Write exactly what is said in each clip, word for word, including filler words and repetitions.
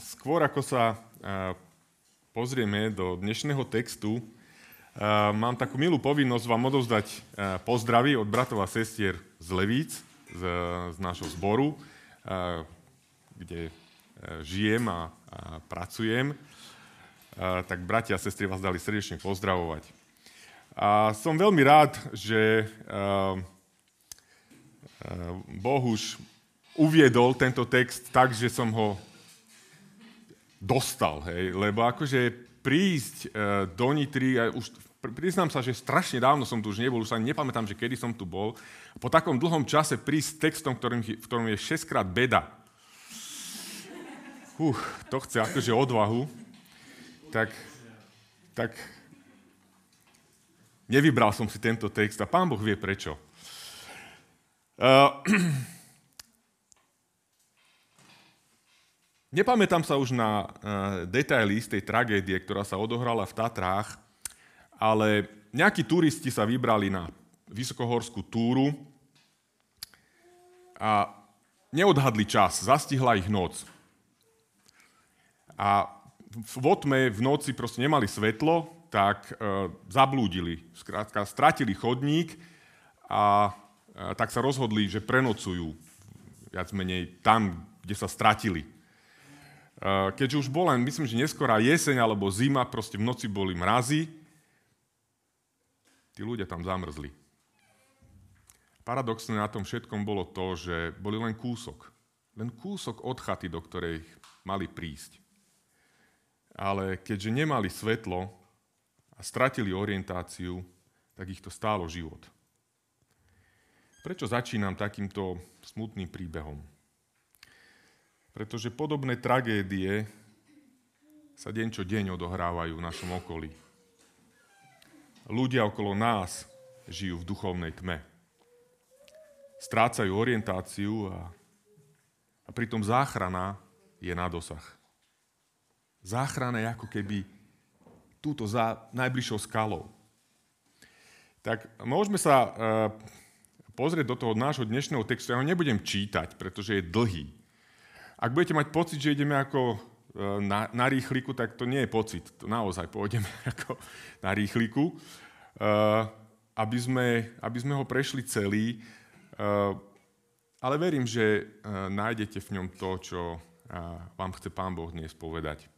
skôr ako sa pozrieme do dnešného textu, mám takú milú povinnosť vám odovzdať pozdravy od bratov a sestier z Levíc, z, z nášho zboru, kde žijem a, a pracujem. Tak bratia a sestry vás dali srdečne pozdravovať. A som veľmi rád, že Boh už uviedol tento text tak, že som ho dostal, hej, lebo akože prísť uh, do Nitry, a už priznám sa, že strašne dávno som tu už nebol, už sa ani nepamätám, že kedy som tu bol, po takom dlhom čase prísť s textom, ktorým, v ktorom je šesťkrát beda. Uh, to chce akože odvahu. Tak, tak nevybral som si tento text a Pán Boh vie prečo. Uh, Nepamätám sa už na uh, detaily z tej tragédie, ktorá sa odohrala v Tatrách, ale nejakí turisti sa vybrali na vysokohorskú túru a neodhadli čas, zastihla ich noc. A v otme v noci proste nemali svetlo, tak uh, zablúdili, skrátka stratili chodník a uh, tak sa rozhodli, že prenocujú viac menej tam, kde sa stratili. Keďže už bola, myslím, že neskorá jeseň alebo zima, proste v noci boli mrazy, tí ľudia tam zamrzli. Paradoxné na tom všetkom bolo to, že boli len kúsok. Len kúsok od chaty, do ktorej mali prísť. Ale keďže nemali svetlo a stratili orientáciu, tak ich to stálo život. Prečo začínam takýmto smutným príbehom? Pretože podobné tragédie sa deň čo deň odohrávajú v našom okolí. Ľudia okolo nás žijú v duchovnej tme. Strácajú orientáciu a, a pritom záchrana je na dosah. Záchrana je ako keby túto za najbližšou skalou. Tak môžeme sa e, pozrieť do toho nášho dnešného textu. Ja ho nebudem čítať, pretože je dlhý. Ak budete mať pocit, že ideme ako na, na rýchliku, tak to nie je pocit. To naozaj pôjdeme ako na rýchliku, uh, aby, sme, aby sme ho prešli celý. Uh, ale verím, že uh, nájdete v ňom to, čo uh, vám chce Pán Boh dnes povedať.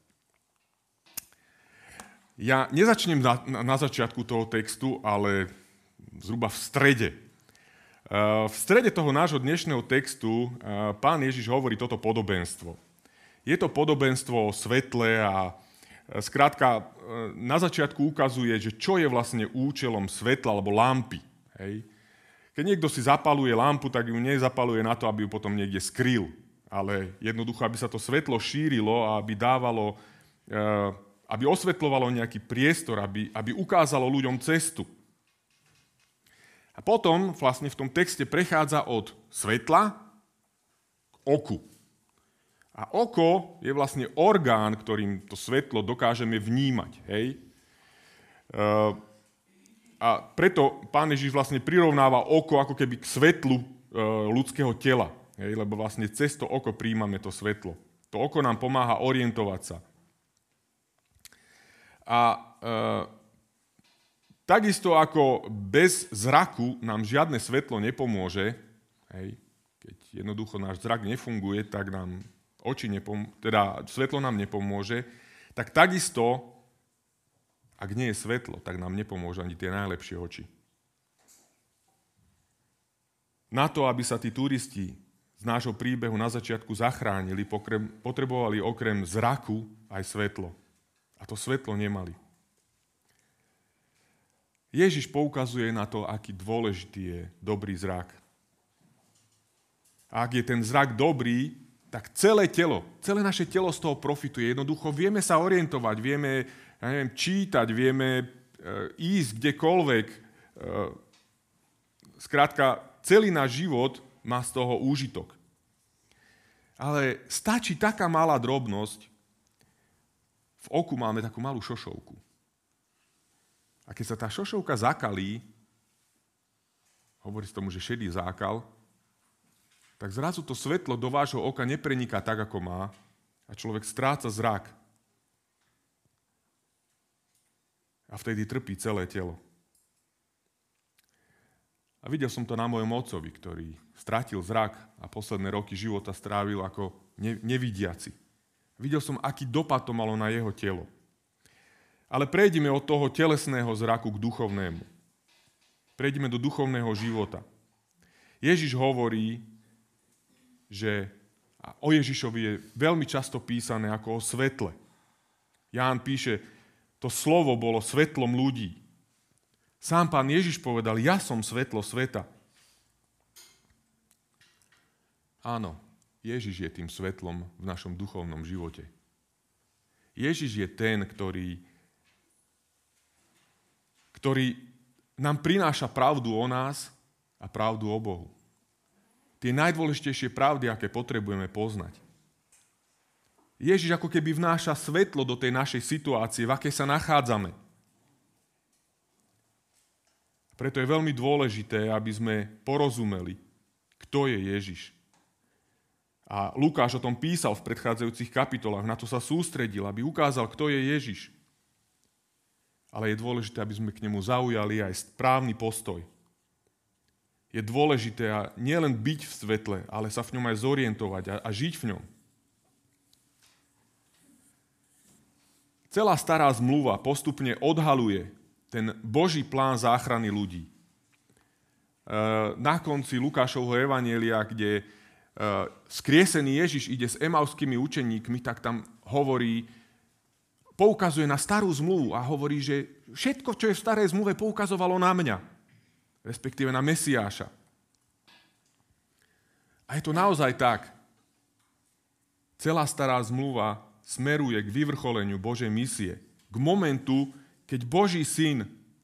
Ja nezačnem na, na začiatku toho textu, ale zhruba v strede. V strede toho nášho dnešného textu Pán Ježiš hovorí toto podobenstvo. Je to podobenstvo o svetle a skrátka na začiatku ukazuje, že čo je vlastne účelom svetla alebo lampy. Hej. Keď niekto si zapaluje lampu, tak ju nezapaluje na to, aby ju potom niekde skryl, ale jednoducho, aby sa to svetlo šírilo a aby dávalo, aby osvetľovalo nejaký priestor, aby, aby ukázalo ľuďom cestu. A potom vlastne v tom texte prechádza od svetla k oku. A oko je vlastne orgán, ktorým to svetlo dokážeme vnímať. Hej? A preto Pán Ježiš vlastne prirovnáva oko ako keby k svetlu ľudského tela. Hej? Lebo vlastne cez to oko príjmame to svetlo. To oko nám pomáha orientovať sa. A takisto ako bez zraku nám žiadne svetlo nepomôže, hej, keď jednoducho náš zrak nefunguje, tak nám oči nepom- teda svetlo nám nepomôže, tak takisto, ak nie je svetlo, tak nám nepomôžu ani tie najlepšie oči. Na to, aby sa tí turisti z nášho príbehu na začiatku zachránili, potrebovali okrem zraku aj svetlo. A to svetlo nemali. Ježiš poukazuje na to, aký dôležitý je dobrý zrak. A ak je ten zrak dobrý, tak celé telo, celé naše telo z toho profituje. Jednoducho vieme sa orientovať, vieme, ja neviem, čítať, vieme e, ísť kdekoľvek. E, skrátka, celý náš život má z toho úžitok. Ale stačí taká malá drobnosť. V oku máme takú malú šošovku. A keď sa tá šošovka zakalí, hovorí sa tomu, že šedý zákal, tak zrazu to svetlo do vášho oka nepreniká tak, ako má, A človek stráca zrak. A vtedy trpí celé telo. A videl som to na mojom otcovi, ktorý stratil zrak a posledné roky života strávil ako nevidiaci. Videl som, aký dopad to malo na jeho telo. Ale prejdime od toho telesného zraku k duchovnému. Prejdime do duchovného života. Ježiš hovorí, že o Ježišovi je veľmi často písané ako o svetle. Ján píše, to slovo bolo svetlom ľudí. Sám pán Ježiš povedal, ja som svetlo sveta. Áno, Ježiš je tým svetlom v našom duchovnom živote. Ježiš je ten, ktorý, ktorý nám prináša pravdu o nás a pravdu o Bohu. Tie najdôležitejšie pravdy, aké potrebujeme poznať. Ježiš ako keby vnáša svetlo do tej našej situácie, v akej sa nachádzame. Preto je veľmi dôležité, aby sme porozumeli, kto je Ježiš. A Lukáš o tom písal v predchádzajúcich kapitolách, na to sa sústredil, aby ukázal, kto je Ježiš. Ale je dôležité, aby sme k nemu zaujali aj správny postoj. Je dôležité nielen byť v svetle, ale sa v ňom aj zorientovať a, a žiť v ňom. Celá stará zmluva postupne odhaluje ten Boží plán záchrany ľudí. Na konci Lukášovho evanjelia, kde skriesený Ježiš ide s emauskými učeníkmi, tak tam hovorí, poukazuje na starú zmluvu a hovorí, že všetko, čo je v starej zmluve, poukazovalo na mňa, respektíve na Mesiáša. A je to naozaj tak. Celá stará zmluva smeruje k vyvrcholeniu Božej misie, k momentu, keď Boží syn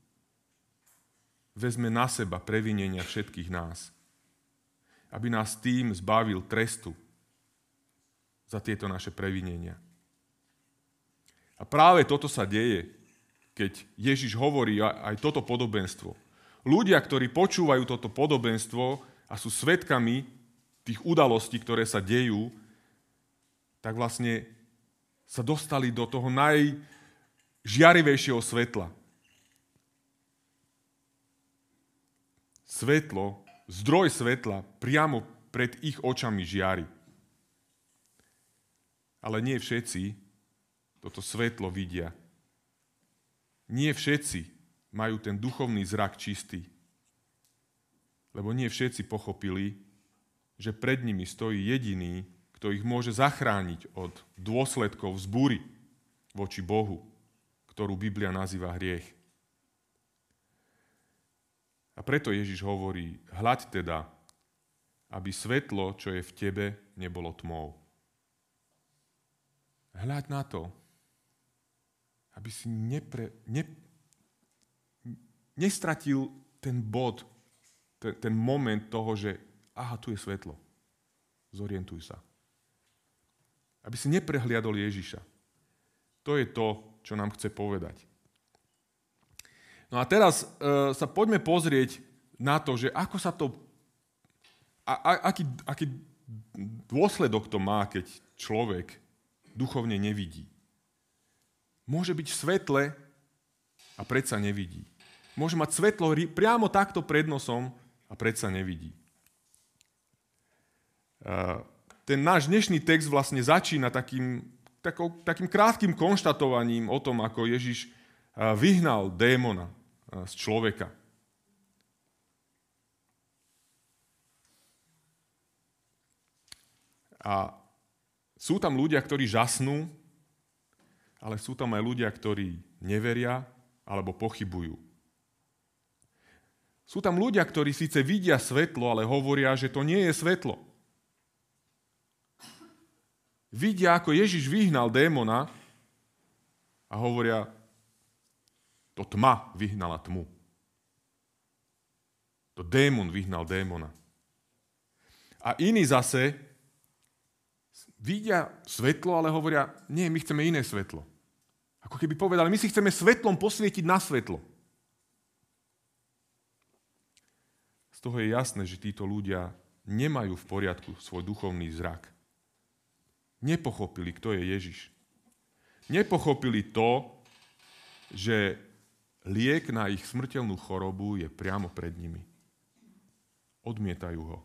vezme na seba previnenia všetkých nás, aby nás tým zbavil trestu za tieto naše previnenia. A práve toto sa deje, keď Ježiš hovorí aj toto podobenstvo. Ľudia, ktorí počúvajú toto podobenstvo a sú svedkami tých udalostí, ktoré sa dejú, tak vlastne sa dostali do toho najžiarivejšieho svetla. Svetlo, zdroj svetla priamo pred ich očami žiari. Ale nie všetci toto svetlo vidia. Nie všetci majú ten duchovný zrak čistý. Lebo nie všetci pochopili, že pred nimi stojí jediný, kto ich môže zachrániť od dôsledkov vzbúry voči Bohu, ktorú Biblia nazýva hriech. A preto Ježiš hovorí, hľaď teda, aby svetlo, čo je v tebe, nebolo tmou. Hľaď na to, aby si nepre, ne, nestratil ten bod, ten, ten moment toho, že aha, tu je svetlo. Zorientuj sa. Aby si neprehliadol Ježiša. To je to, čo nám chce povedať. No a teraz e, sa poďme pozrieť na to, že ako sa to, a, a, aký, aký dôsledok to má, keď človek duchovne nevidí. Môže byť v svetle a predsa nevidí. Môže mať svetlo priamo takto pred nosom a predsa nevidí. Ten náš dnešný text vlastne začína takým, takou, takým krátkym konštatovaním o tom, ako Ježiš vyhnal démona z človeka. A sú tam ľudia, ktorí žasnú, ale sú tam aj ľudia, ktorí neveria alebo pochybujú. Sú tam ľudia, ktorí síce vidia svetlo, ale hovoria, že to nie je svetlo. Vidia, ako Ježiš vyhnal démona a hovoria, to tma vyhnala tmu. To démon vyhnal démona. A iní zase vidia svetlo, ale hovoria, nie, my chceme iné svetlo. Ako keby povedali, my si chceme svetlom posvietiť na svetlo. Z toho je jasné, že títo ľudia nemajú v poriadku svoj duchovný zrak. nepochopili, kto je Ježiš. Nepochopili to, že liek na ich smrteľnú chorobu je priamo pred nimi. Odmietajú ho.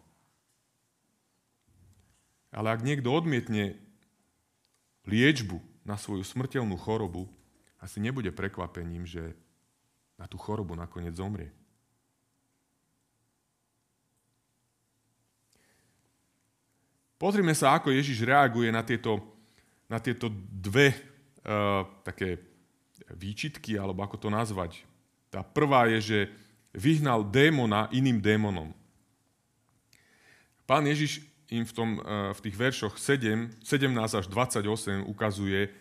Ale ak niekto odmietne liečbu na svoju smrteľnú chorobu, asi nebude prekvapením, že na tú chorobu nakoniec zomrie. Pozrime sa, ako Ježiš reaguje na tieto, na tieto dve uh, také výčitky, alebo ako to nazvať. Tá prvá je, že vyhnal démona iným démonom. Pán Ježiš im v, tom, uh, v tých veršoch sedem, sedemnásť až dvadsaťosem ukazuje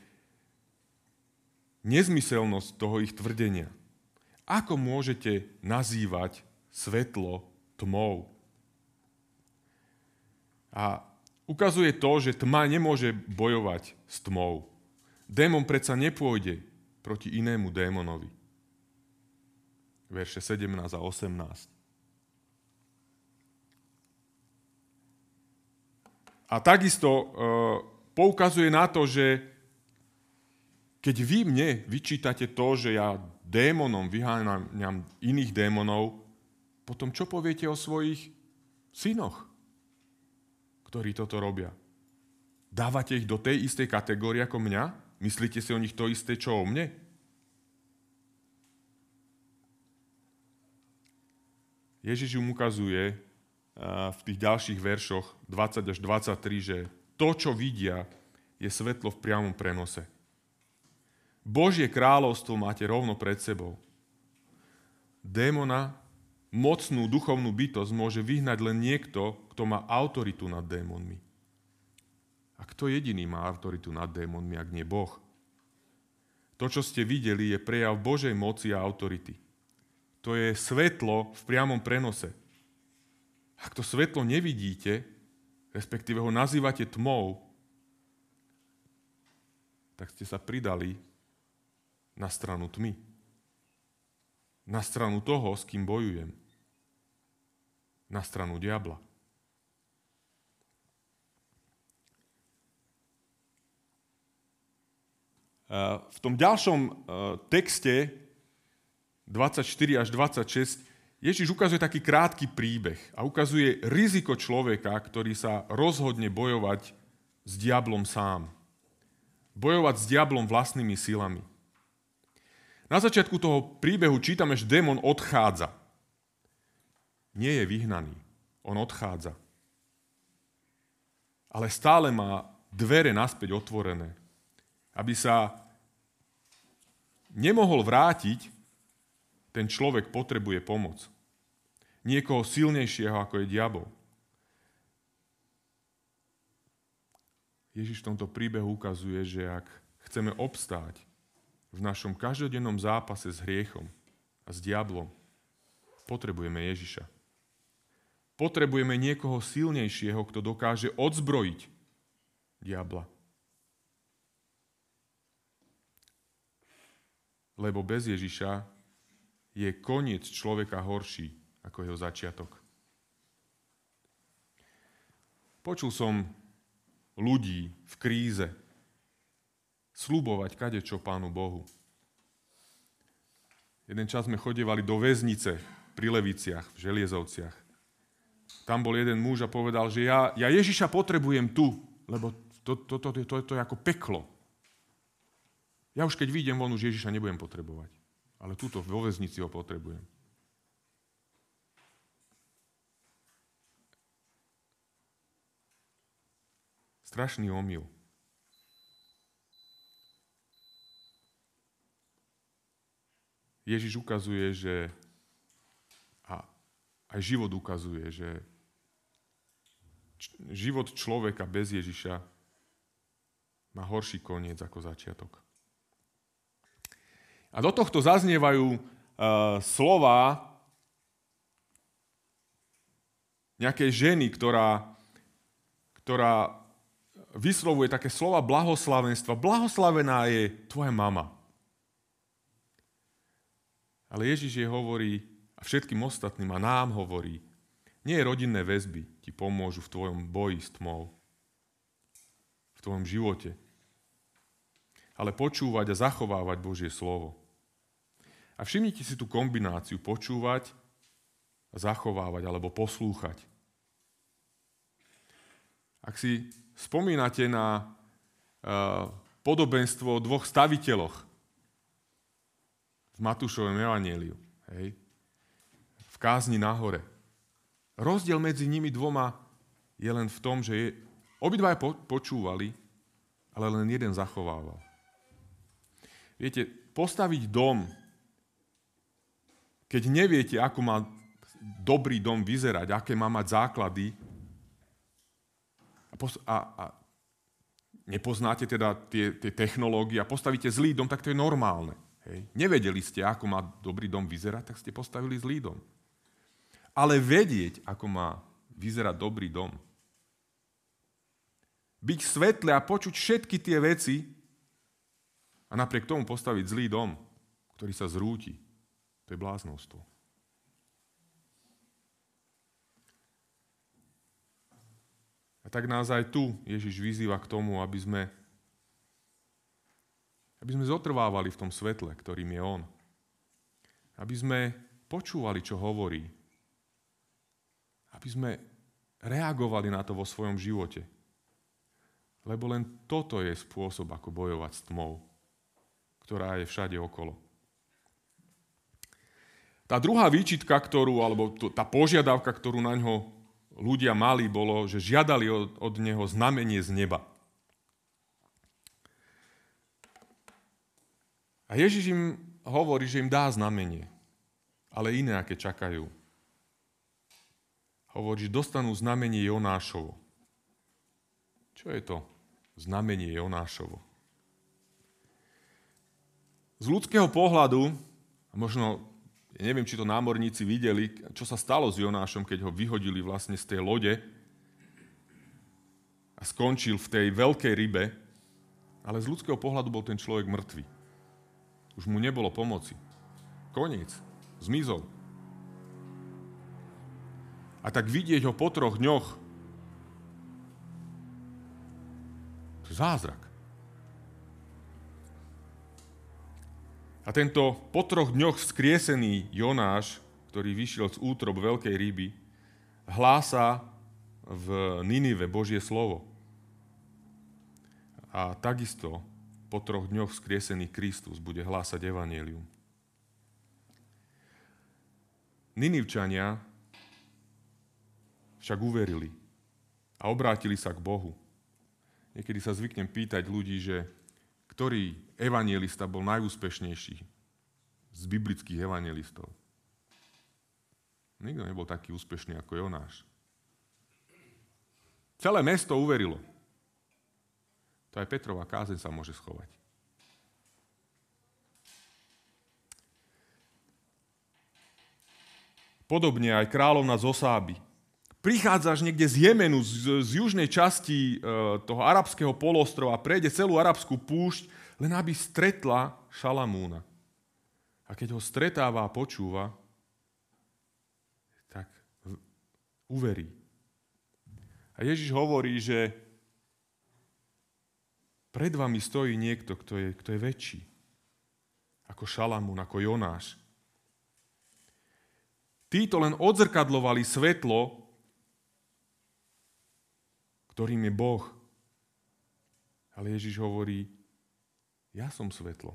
nezmyselnosť toho ich tvrdenia. Ako môžete nazývať svetlo tmou? A ukazuje to, že tma nemôže bojovať s tmou. Démon predsa nepôjde proti inému démonovi. Verše sedemnásť a osemnásť. A takisto e, poukazuje na to, že keď vy mne vyčítate to, že ja démonom vyháňam iných démonov, potom čo poviete o svojich synoch, ktorí toto robia? Dávate ich do tej istej kategórie ako mňa? Myslíte si o nich to isté, čo o mne? Ježiš im ukazuje v tých ďalších veršoch dvadsať až dvadsaťtri, že to, čo vidia, je svetlo v priamom prenose. Božie kráľovstvo máte rovno pred sebou. Démona, mocnú duchovnú bytosť môže vyhnať len niekto, kto má autoritu nad démonmi. A kto jediný má autoritu nad démonmi, ak nie Boh? To, čo ste videli, je prejav Božej moci a autority. To je svetlo v priamom prenose. Ak to svetlo nevidíte, respektíve ho nazývate tmou, tak ste sa pridali na stranu tmy. Na stranu toho, s kým bojujem. Na stranu diabla. V tom ďalšom texte dvadsaťštyri až dvadsaťšesť Ježiš ukazuje taký krátky príbeh a ukazuje riziko človeka, ktorý sa rozhodne bojovať s diablom sám. Bojovať s diablom vlastnými silami. Na začiatku toho príbehu čítame, že démon odchádza. Nie je vyhnaný. On odchádza. Ale stále má dvere naspäť otvorené. Aby sa nemohol vrátiť, ten človek potrebuje pomoc. Niekoho silnejšieho, ako je diabol. Ježiš v tomto príbehu ukazuje, že ak chceme obstáť v našom každodennom zápase s hriechom a s diablom, potrebujeme Ježiša. Potrebujeme niekoho silnejšieho, kto dokáže odzbrojiť diabla. Lebo bez Ježiša je koniec človeka horší ako jeho začiatok. Počul som ľudí v kríze sľubovať kadečo Pánu Bohu. Jeden čas sme chodievali do väznice pri Leviciach, v Želiezovciach. Tam bol jeden muž a povedal, že ja, ja Ježiša potrebujem tu, lebo to, to, to, to, to, to je ako peklo. Ja už keď vyjdem von, už Ježiša nebudem potrebovať. Ale túto vo väznici ho potrebujem. Strašný omyl. Ježiš ukazuje, že a aj život ukazuje, že život človeka bez Ježiša má horší koniec ako začiatok. A do tohto zaznievajú uh, slova nejakej ženy, ktorá, ktorá vyslovuje také slova blahoslavenstva. Blahoslavená je tvoja mama. Ale Ježiš jej hovorí, a všetkým ostatným a nám hovorí, nie rodinné väzby ti pomôžu v tvojom boji s tmou. v tvojom živote, ale počúvať a zachovávať Božie slovo. A všimnite si tú kombináciu počúvať a zachovávať alebo poslúchať. Ak si spomínate na uh, podobenstvo o dvoch staviteľoch v Matúšovom evanjeliu, hej, v kázni na hore. Rozdiel medzi nimi dvoma je len v tom, že je, obidva po, počúvali, ale len jeden zachovával. Viete, postaviť dom, keď neviete, ako má dobrý dom vyzerať, aké má mať základy, a, pos- a, a nepoznáte teda tie, tie technológie a postavíte zlý dom, tak to je normálne. Hej. Nevedeli ste, ako má dobrý dom vyzerať, tak ste postavili zlý dom. Ale vedieť, ako má vyzerať dobrý dom, byť v svetle a počuť všetky tie veci a napriek tomu postaviť zlý dom, ktorý sa zrúti, to je bláznostvo. A tak nás aj tu Ježiš vyzýva k tomu, aby sme, aby sme zotrvávali v tom svetle, ktorým je on. Aby sme počúvali, čo hovorí. Aby sme reagovali na to vo svojom živote. Lebo len toto je spôsob, ako bojovať s tmou, ktorá je všade okolo. Tá druhá výčitka, ktorú, alebo tá požiadavka, ktorú na ňo ľudia mali, bolo, že žiadali od, od neho znamenie z neba. A Ježiš im hovorí, že im dá znamenie, ale iné, aké čakajú. Hovorí, že dostanú znamenie Jonášovo. Čo je to znamenie Jonášovo? Z ľudského pohľadu, a možno ja neviem, či to námorníci videli, čo sa stalo s Jonášom, keď ho vyhodili vlastne z tej lode a skončil v tej veľkej rybe, ale z ľudského pohľadu bol ten človek mŕtvý. Už mu nebolo pomoci. Koniec. Zmizol. A tak vidieť ho po troch dňoch, to je zázrak. A tento po troch dňoch vzkriesený Jonáš, ktorý vyšiel z útrob veľkej ryby, hlása v Ninive Božie slovo. A takisto po troch dňoch vzkriesený Kristus bude hlásať evanjelium. Ninivčania však uverili a obrátili sa k Bohu. Niekedy sa zvyknem pýtať ľudí, že ktorý evanjelista bol najúspešnejší z biblických evanjelistov. Nikto nebol taký úspešný ako Jonáš. Celé mesto uverilo. To aj Petrova kázeň sa môže schovať. Podobne aj kráľovna z Osáby. Prichádzaš niekde z Jemenu, z, z južnej časti e, toho arabského polostrova, prejde celú arabskú púšť, len aby stretla Šalamúna. A keď ho stretáva a počúva, tak uverí. A Ježiš hovorí, že pred vami stojí niekto, kto je, kto je väčší ako Šalamún, ako Jonáš. Títo len odzrkadlovali svetlo, ktorým je Boh. Ale Ježiš hovorí, ja som svetlo.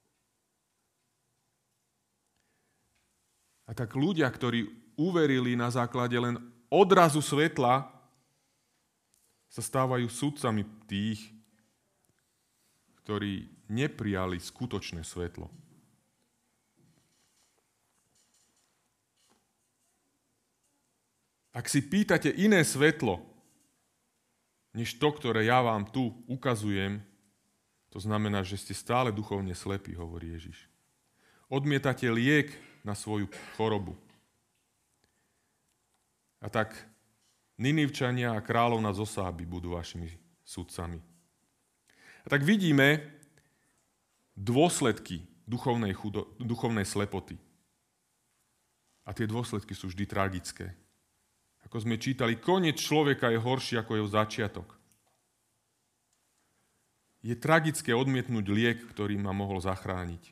A tak ľudia, ktorí uverili na základe len odrazu svetla, sa stávajú sudcami tých, ktorí neprijali skutočné svetlo. Ak si pýtate iné svetlo, než to, ktoré ja vám tu ukazujem, to znamená, že ste stále duchovne slepí, hovorí Ježiš. Odmietate liek na svoju chorobu. A tak Ninivčania a kráľovna z Osáby budú vašimi sudcami. A tak vidíme dôsledky duchovnej, chudo, duchovnej slepoty. A tie dôsledky sú vždy tragické. Ako sme čítali, koniec človeka je horší ako jeho začiatok. Je tragické odmietnúť liek, ktorý ma mohol zachrániť.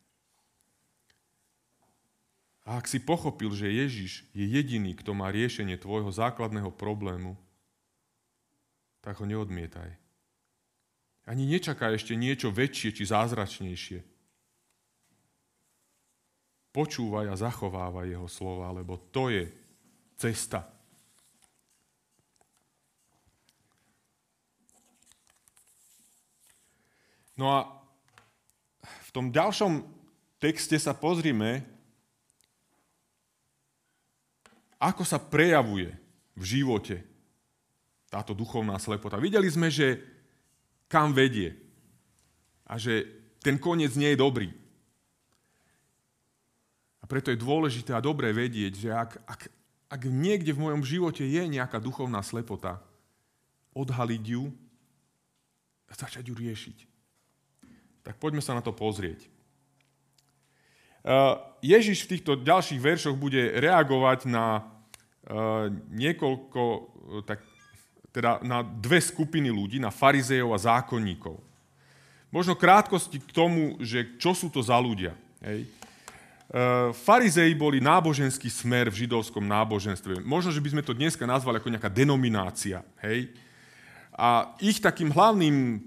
A ak si pochopil, že Ježiš je jediný, kto má riešenie tvojho základného problému, tak ho neodmietaj. Ani nečakaj ešte niečo väčšie či zázračnejšie. Počúvaj a zachovávaj jeho slova, lebo to je cesta. No a v tom ďalšom texte sa pozrime, ako sa prejavuje v živote táto duchovná slepota. Videli sme, že kam vedie a že ten koniec nie je dobrý. A preto je dôležité a dobré vedieť, že ak, ak, ak niekde v mojom živote je nejaká duchovná slepota, odhaliť ju a začať ju riešiť. Tak poďme sa na to pozrieť. Ježiš v týchto ďalších veršoch bude reagovať na niekoľko, tak, teda na dve skupiny ľudí, na farizejov a zákonníkov. Možno krátkosti k tomu, že čo sú to za ľudia. Hej. Farizeji boli náboženský smer v židovskom náboženstve. Možno, že by sme to dneska nazvali ako nejaká denominácia. Hej. A ich takým hlavným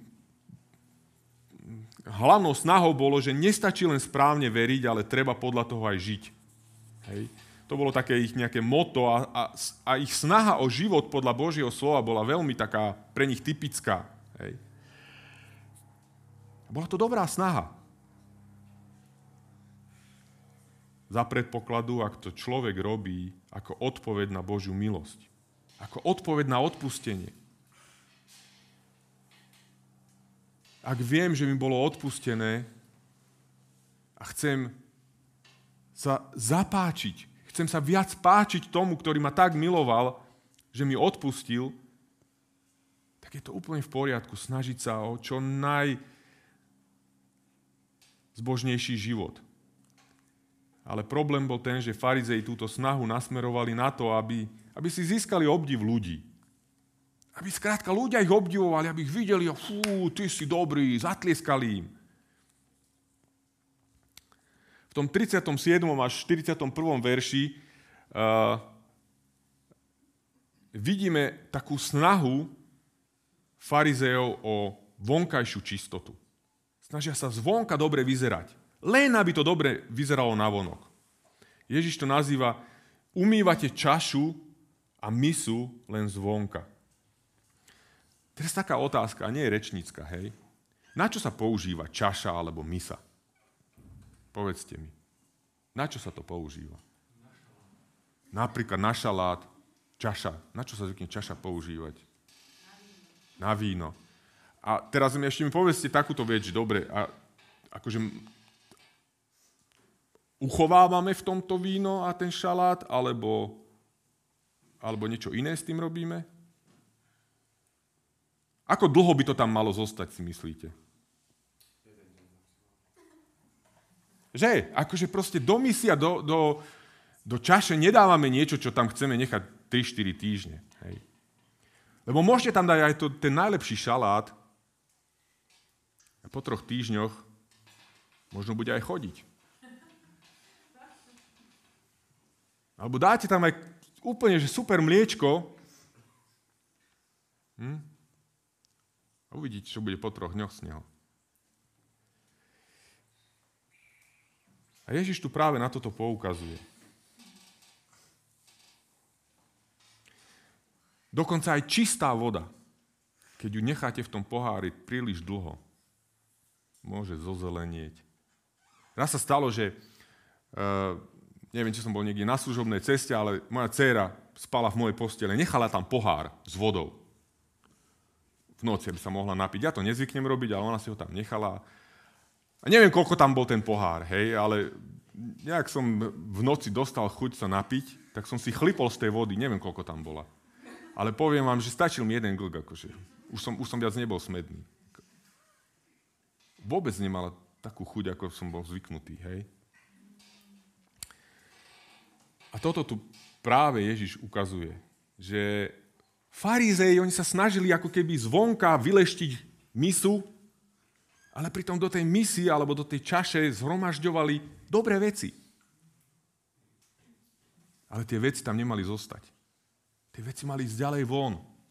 hlavnou snahou bolo, že nestačí len správne veriť, ale treba podľa toho aj žiť. Hej. To bolo také ich nejaké motto a, a, a ich snaha o život podľa Božieho slova bola veľmi taká pre nich typická. Hej. Bola to dobrá snaha. Za predpokladu, ak to človek robí ako odpoveď na Božiu milosť. Ako odpoveď na odpustenie. Ak viem, že mi bolo odpustené a chcem sa zapáčiť, chcem sa viac páčiť tomu, ktorý ma tak miloval, že mi odpustil, tak je to úplne v poriadku snažiť sa o čo najzbožnejší život. Ale problém bol ten, že farizei túto snahu nasmerovali na to, aby, aby si získali obdiv ľudí. Aby skrátka ľudia ich obdivovali, aby ich videli a fú, ty si dobrý, zatlieskali im. V tom tridsiatom siedmom až štyridsiatom prvom verši uh, vidíme takú snahu farizejov o vonkajšiu čistotu. Snažia sa zvonka dobre vyzerať. Len aby to dobre vyzeralo navonok. Ježiš to nazýva umývate čašu a misu len zvonka. Teraz taká otázka, a nie je rečnícka, hej? Na čo sa používa čaša alebo misa? Povedzte mi. Na čo sa to používa? Napríklad na šalát, čaša. Na čo sa zvykne čaša používať? Na víno. A teraz mi ešte mi povedzte takúto vec, že dobre, a akože uchovávame v tomto víno a ten šalát, alebo, alebo niečo iné s tým robíme? Ako dlho by to tam malo zostať, si myslíte? Že? Akože proste do misy a do, do, do čaše nedávame niečo, čo tam chceme nechať tri štyri týždne. Hej. Lebo môžete tam dať aj to, ten najlepší šalát a po troch týždňoch možno bude aj chodiť. Alebo dáte tam aj úplne že super mliečko, hm? Uvidíte, čo bude po troch dňoch z neho. A Ježiš tu práve na toto poukazuje. Dokonca aj čistá voda, keď ju necháte v tom pohári príliš dlho, môže zozelenieť. Raz sa stalo, že uh, neviem, či som bol niekde na služobnej ceste, ale moja dcéra spala v mojej postele, nechala tam pohár s vodou. V noci, aby sa mohla napiť. Ja to nezvyknem robiť, ale ona si ho tam nechala. A neviem, koľko tam bol ten pohár, hej, ale nejak som v noci dostal chuť sa napiť, tak som si chlipol z tej vody, neviem, koľko tam bola. Ale poviem vám, že stačil mi jeden glk, akože. Už som, už som viac nebol smedný. Vôbec nemala takú chuť, ako som bol zvyknutý, hej. A toto tu práve Ježiš ukazuje, že farizei, oni sa snažili ako keby zvonka vyleštiť misu ale pritom do tej misie alebo do tej čaše zhromažďovali dobré veci. Ale tie veci tam nemali zostať. Tie veci mali ísť ďalej von.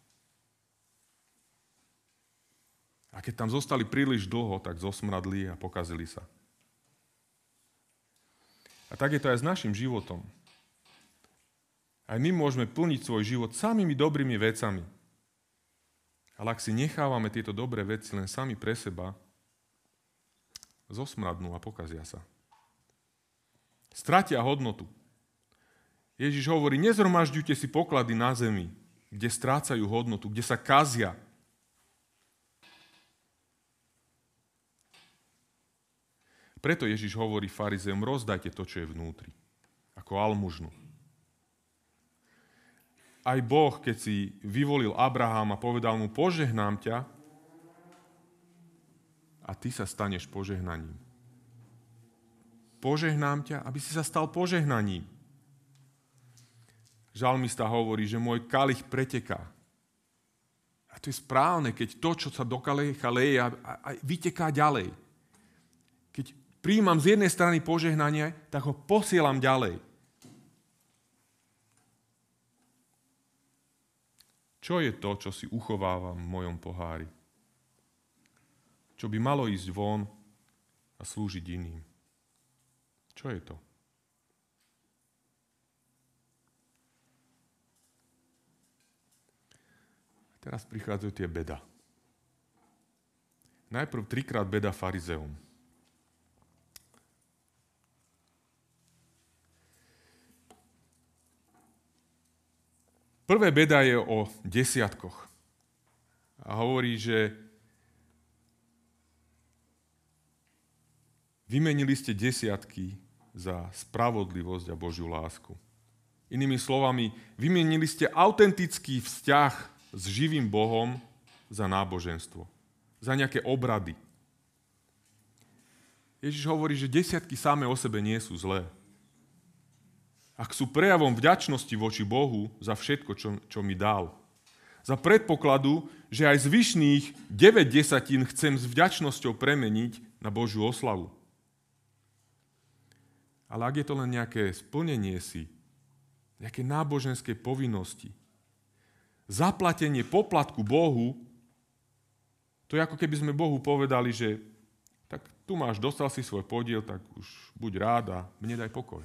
A keď tam zostali príliš dlho, tak zosmradli a pokazili sa. A tak je to aj s našim životom. Aj my môžeme plniť svoj život samými dobrými vecami. Ale ak si nechávame tieto dobré veci len sami pre seba, zosmradnú a pokazia sa. Stratia hodnotu. Ježiš hovorí, nezhromažďujte si poklady na zemi, kde strácajú hodnotu, kde sa kazia. Preto Ježiš hovorí farizejom, rozdajte to, čo je vnútri, ako almužnu. Aj Boh, keď si vyvolil Abraháma, povedal mu, požehnám ťa a ty sa staneš požehnaním. Požehnám ťa, aby si sa stal požehnaním. Žalmista hovorí, že môj kalich preteká. A to je správne, keď to, čo sa do kalicha leje, a, a vyteká ďalej. Keď prijímam z jednej strany požehnanie, tak ho posielam ďalej. Čo je to, čo si uchovávam v mojom pohári? Čo by malo ísť von a slúžiť iným? Čo je to? A teraz prichádzajú tie beda. Najprv trikrát beda farizeum. Prvé beda je o desiatkoch. A hovorí, že vymenili ste desiatky za spravodlivosť a Božiu lásku. Inými slovami, vymenili ste autentický vzťah s živým Bohom za náboženstvo, za nejaké obrady. Ježiš hovorí, že desiatky samé o sebe nie sú zlé. Ak sú prejavom vďačnosti voči Bohu za všetko, čo, čo mi dal. Za predpokladu, že aj zvyšných deväť desatín chcem s vďačnosťou premeniť na Božiu oslavu. Ale ak je to len nejaké splnenie si, nejaké náboženské povinnosti, zaplatenie poplatku Bohu, to je ako keby sme Bohu povedali, že tak tu máš, dostal si svoj podiel, tak už buď rád a mne daj pokoj.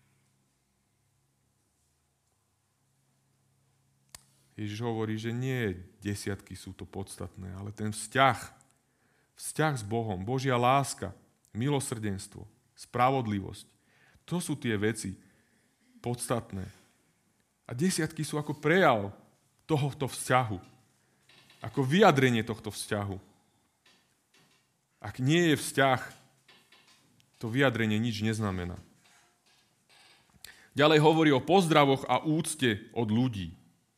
Ježiš hovorí, že nie desiatky sú to podstatné, ale ten vzťah, vzťah s Bohom, Božia láska, milosrdenstvo, spravodlivosť. To sú tie veci podstatné. A desiatky sú ako prejav tohto vzťahu, ako vyjadrenie tohto vzťahu. Ak nie je vzťah, to vyjadrenie nič neznamená. Ďalej hovorí o pozdravoch a úcte od ľudí.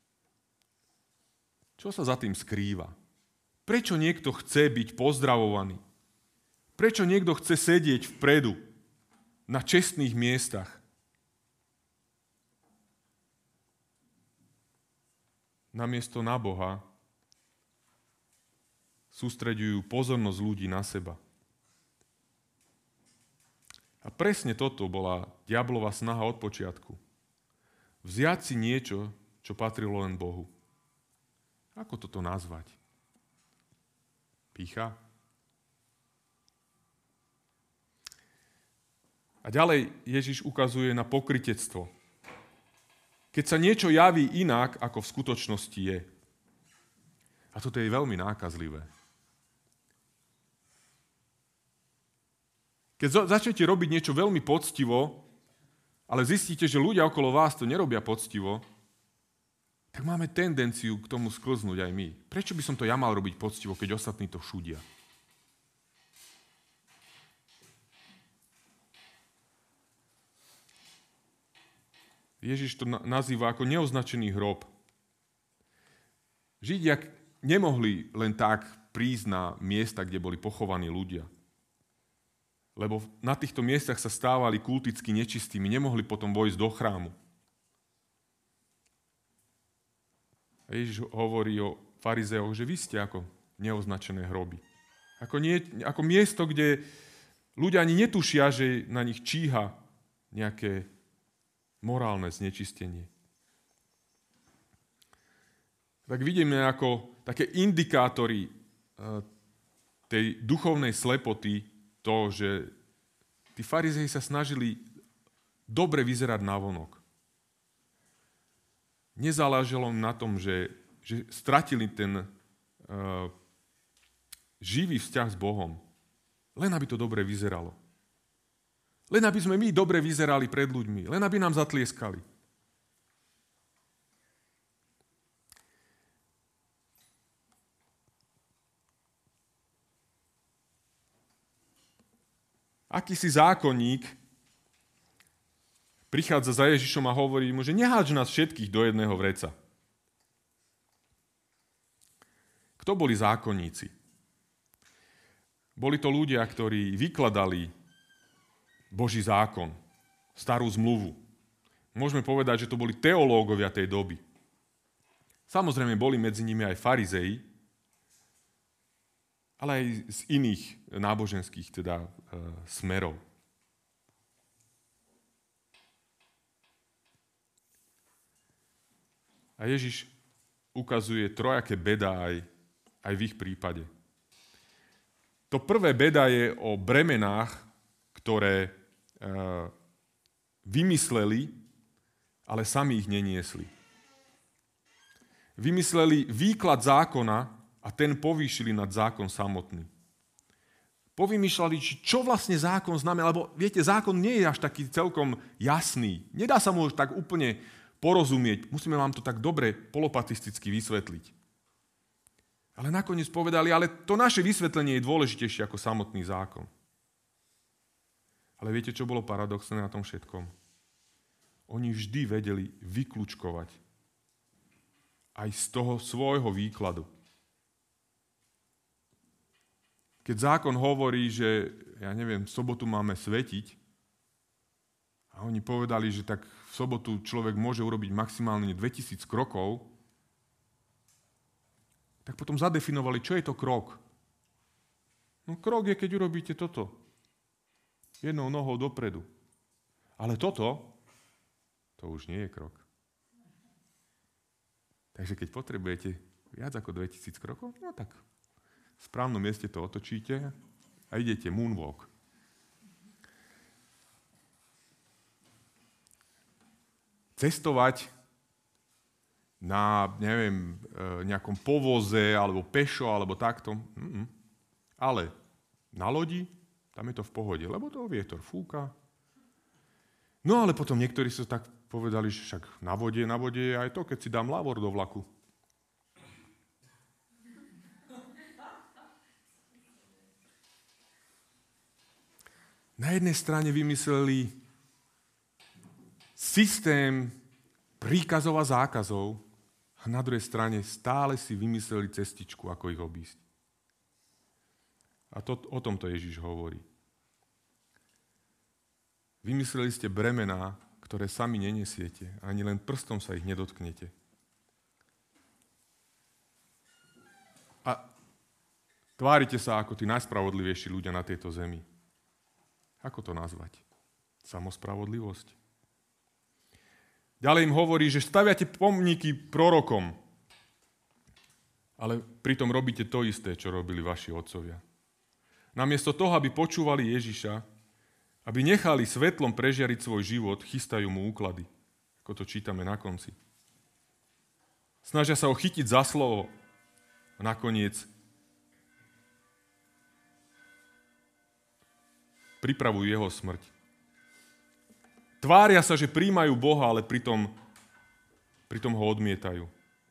Čo sa za tým skrýva? Prečo niekto chce byť pozdravovaný? Prečo niekto chce sedieť vpredu na čestných miestach? Namiesto na Boha sústreďujú pozornosť ľudí na seba. A presne toto bola diablova snaha od počiatku. Vziať si niečo, čo patrilo len Bohu. Ako toto nazvať? Pýcha? A ďalej Ježiš ukazuje na pokrytectvo. Keď sa niečo javí inak, ako v skutočnosti je. A toto je veľmi nákazlivé. Keď začnete robiť niečo veľmi poctivo, ale zistíte, že ľudia okolo vás to nerobia poctivo, tak máme tendenciu k tomu sklznúť aj my. Prečo by som to ja mal robiť poctivo, keď ostatní to šúdia? Ježiš to nazýva ako neoznačený hrob. Židia nemohli len tak prísť na miesta, kde boli pochovaní ľudia. Lebo na týchto miestach sa stávali kulticky nečistými, nemohli potom vojsť do chrámu. A Ježiš hovorí o farizeoch, že vy ste ako neoznačené hroby. Ako, nie, ako miesto, kde ľudia ani netušia, že na nich číha nejaké morálne znečistenie. Tak vidíme ako také indikátory tej duchovnej slepoty to, že tí farizei sa snažili dobre vyzerať navonok. Nezáležalo na tom, že, že stratili ten uh, živý vzťah s Bohom. Len aby to dobre vyzeralo. Len aby sme my dobre vyzerali pred ľuďmi. Len aby nám zatlieskali. Akýsi zákonník prichádza za Ježišom a hovorí mu, že neháč nás všetkých do jedného vreca. Kto boli zákonníci? Boli to ľudia, ktorí vykladali Boží zákon, starú zmluvu. Môžeme povedať, že to boli teológovia tej doby. Samozrejme, boli medzi nimi aj farizei, ale aj z iných náboženských teda, e, smerov. A Ježiš ukazuje trojaké beda aj, aj v ich prípade. To prvé beda je o bremenách, ktoré e, vymysleli, ale sami ich neniesli. Vymysleli výklad zákona a ten povýšili nad zákon samotný. Povymýšľali, čo vlastne zákon znamená, lebo viete, zákon nie je až taký celkom jasný. Nedá sa mu tak úplne porozumieť. Musíme vám to tak dobre polopatisticky vysvetliť. Ale nakoniec povedali, ale to naše vysvetlenie je dôležitejšie ako samotný zákon. Ale viete, čo bolo paradoxné na tom všetkom? Oni vždy vedeli vykľúčkovať aj z toho svojho výkladu. Keď zákon hovorí, že, ja neviem, v sobotu máme svetiť, a oni povedali, že tak v sobotu človek môže urobiť maximálne dvetisíc krokov, tak potom zadefinovali, čo je to krok. No krok je, keď urobíte toto. Jednou nohou dopredu. Ale toto, to už nie je krok. Takže keď potrebujete viac ako dvetisíc krokov, no tak v správnom mieste to otočíte a idete moonwalk. Cestovať na, neviem, nejakom povoze, alebo pešo, alebo takto. Mm-mm. Ale na lodi, tam je to v pohode, lebo to vietor fúka. No ale potom niektorí sa tak povedali, že však na vode, na vode je aj to, keď si dám lavor do vlaku. Na jednej strane vymysleli systém príkazov a zákazov a na druhej strane stále si vymysleli cestičku, ako ich obísť. A to, o tomto Ježiš hovorí. Vymysleli ste bremená, ktoré sami nenesiete, ani len prstom sa ich nedotknete. A tvárite sa ako tí najspravodlivejší ľudia na tejto zemi. Ako to nazvať? Samospravodlivosť? Ďalej im hovorí, že staviate pomníky prorokom, ale pritom robíte to isté, čo robili vaši otcovia. Namiesto toho, aby počúvali Ježiša, aby nechali svetlom prežiariť svoj život, chystajú mu úklady, ako to čítame na konci. Snažia sa ho chytiť za slovo a nakoniec pripravujú jeho smrť. Tvária sa, že príjmajú Boha, ale pritom, pritom ho odmietajú.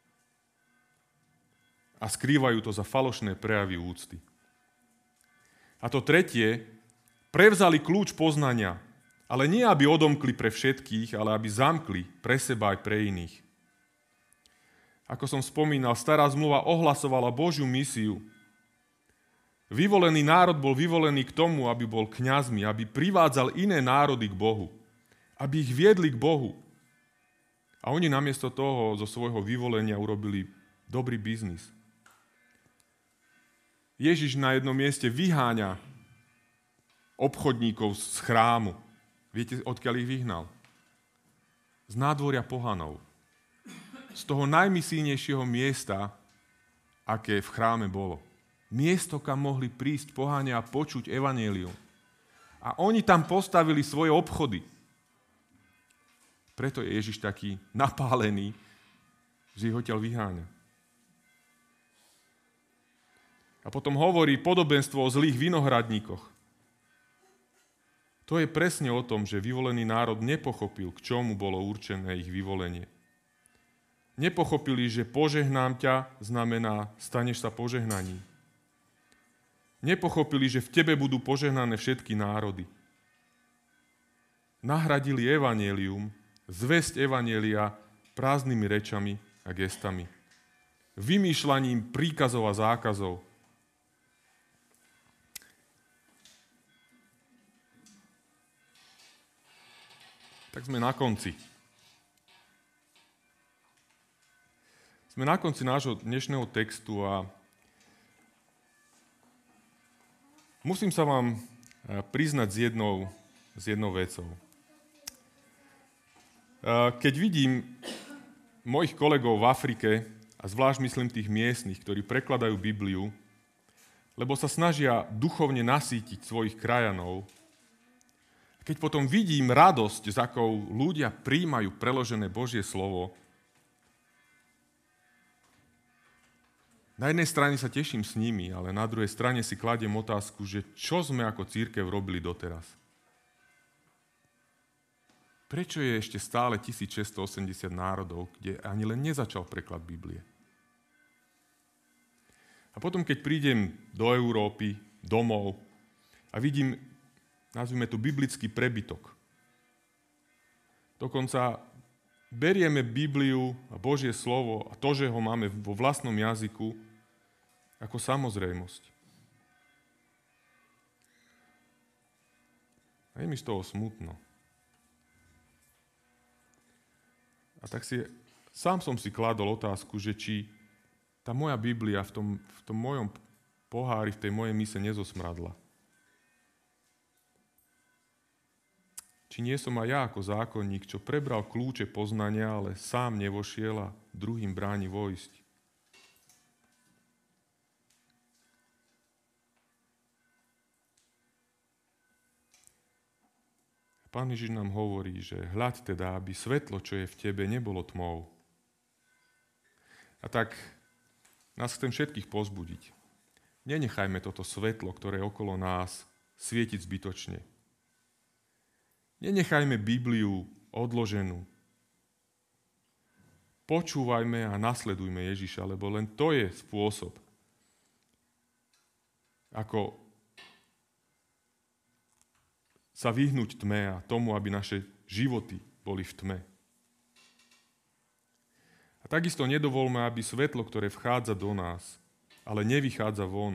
A skrývajú to za falošné prejavy úcty. A to tretie, prevzali kľúč poznania, ale nie aby odomkli pre všetkých, ale aby zamkli pre seba aj pre iných. Ako som spomínal, stará zmluva ohlasovala Božiu misiu. Vyvolený národ bol vyvolený k tomu, aby bol kňazmi, aby privádzal iné národy k Bohu. Aby ich viedli k Bohu. A oni namiesto toho zo svojho vyvolenia urobili dobrý biznis. Ježiš na jednom mieste vyháňa obchodníkov z chrámu. Viete, odkiaľ ich vyhnal? Z nádvoria pohanov. Z toho najmisijnejšieho miesta, aké v chráme bolo. Miesto, kam mohli prísť pohania a počuť evanjelium. A oni tam postavili svoje obchody. Preto je Ježiš taký napálený, že ich odtiaľ vyháňa. A potom hovorí podobenstvo o zlých vinohradníkoch. To je presne o tom, že vyvolený národ nepochopil, k čomu bolo určené ich vyvolenie. Nepochopili, že požehnám ťa znamená staneš sa požehnaním. Nepochopili, že v tebe budú požehnané všetky národy. Nahradili evanjelium, zvesť evanjelia prázdnymi rečami a gestami. Vymýšľaním príkazov a zákazov. Tak sme na konci. Sme na konci nášho dnešného textu a musím sa vám priznať s jednou, s jednou vecou. Keď vidím mojich kolegov v Afrike, a zvlášť myslím tých miestnych, ktorí prekladajú Bibliu, lebo sa snažia duchovne nasýtiť svojich krajanov, keď potom vidím radosť, s akou ľudia príjmajú preložené Božie slovo, na jednej strane sa teším s nimi, ale na druhej strane si kladiem otázku, že čo sme ako cirkev robili doteraz? Prečo je ešte stále tisícšesťstoosemdesiat národov, kde ani len nezačal preklad Biblie? A potom, keď prídem do Európy, domov a vidím, nazvime to biblický prebytok. Dokonca berieme Bibliu a Božie slovo a to, že ho máme vo vlastnom jazyku, ako samozrejmosť. A je mi z toho smutno. A tak si, sám som si kládol otázku, že či tá moja Biblia v tom, v tom mojom pohári, v tej mojej mise nezosmradla. Či nie som aj ja ako zákonník, čo prebral kľúče poznania, ale sám nevošiel a druhým bráni vojsť. Pán Ježiš nám hovorí, že hľaď teda, aby svetlo, čo je v tebe, nebolo tmou. A tak nás chcem všetkých povzbudiť. Nenechajme toto svetlo, ktoré je okolo nás, svietiť zbytočne. Nenechajme Bibliu odloženú. Počúvajme a nasledujme Ježiša, lebo len to je spôsob, ako sa vyhnúť tme a tomu, aby naše životy boli v tme. A takisto nedovolme, aby svetlo, ktoré vchádza do nás, ale nevychádza von,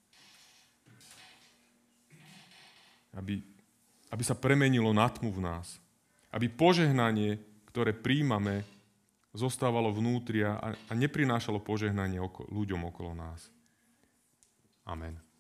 aby, aby sa premenilo na tmu v nás. Aby požehnanie, ktoré príjmame, zostávalo vnútri a, a neprinášalo požehnanie oko, ľuďom okolo nás. Amen.